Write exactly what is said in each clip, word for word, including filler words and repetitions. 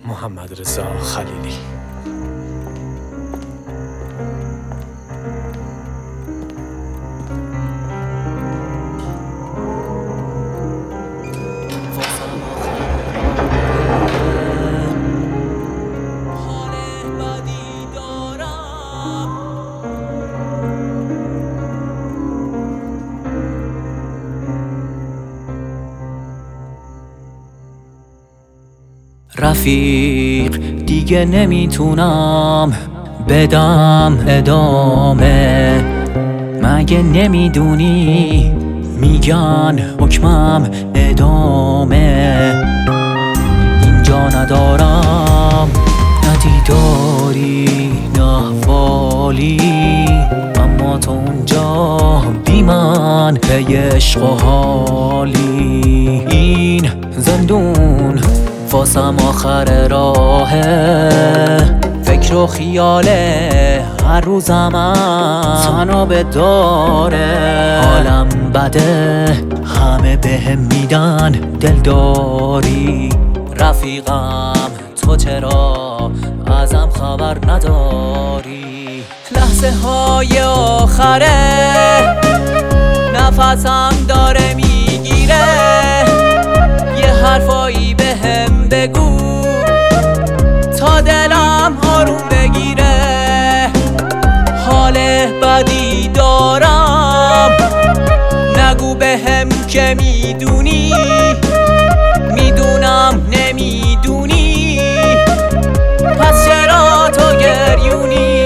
محمد رضا خلیلی. رفیق دیگه نمیتونم بدم ادامه، مگه نمیدونی میگن حکمم ادامه. اینجا ندارم ندیداری نحوالی، اما تو اونجا بی من پی عشق و حالی. این زندون واسم آخر راهه، فکر و خیاله هر روزم تنابه داره. حالم بده همه بهم میدن دلداری، رفیقم تو چرا ازم خبر نداری؟ لحظه های آخره نفسم داره میگیره، یه حرفایی بهم بگو تا دلم آروم بگیره. حال بدی دارم نگو بهم که میدونی، میدونم نمیدونی، پس چرا تو گریونی؟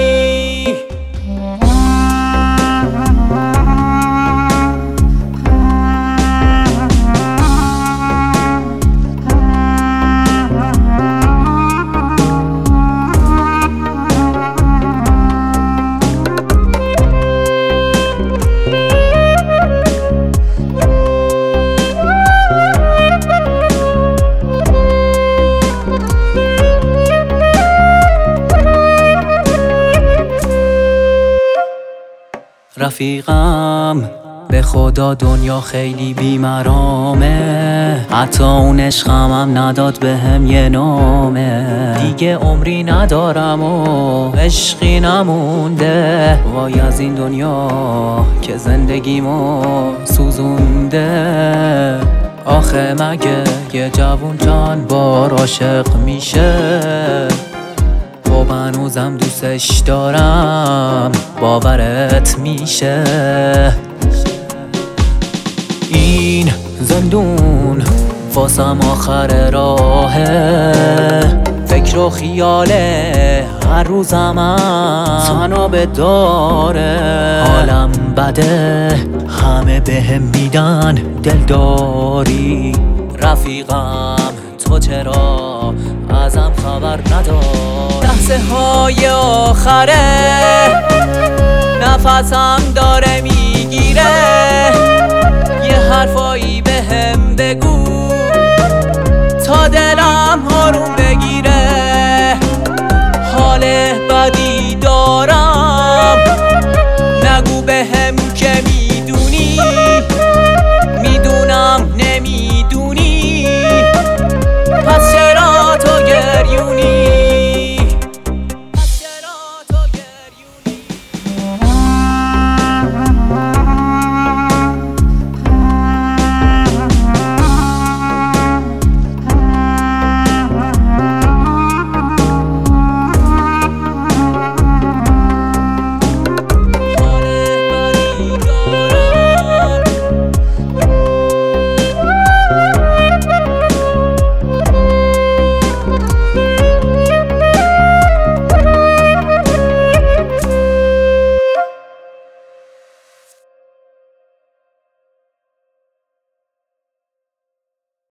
رفیقم به خدا دنیا خیلی بیمرامه، حتی اون عشقم نداد بهم یه نامه. دیگه عمری ندارم و عشقی نمونده، وای از این دنیا که زندگیمو سوزونده. آخه مگه یه جوون چند بار عاشق میشه؟ خب هنوزم دوستش دارم، باورت میشه؟ این زندون واسم آخر راهه، فکر و خیاله هر روزم تنابه داره. حالم بده همه بهم میدن دلداری، رفیقم تو چرا ازم خبر ندار؟ لحظه های آخره نفسم داره میگیره، یه حرفایی بهم بگو تا دلم آروم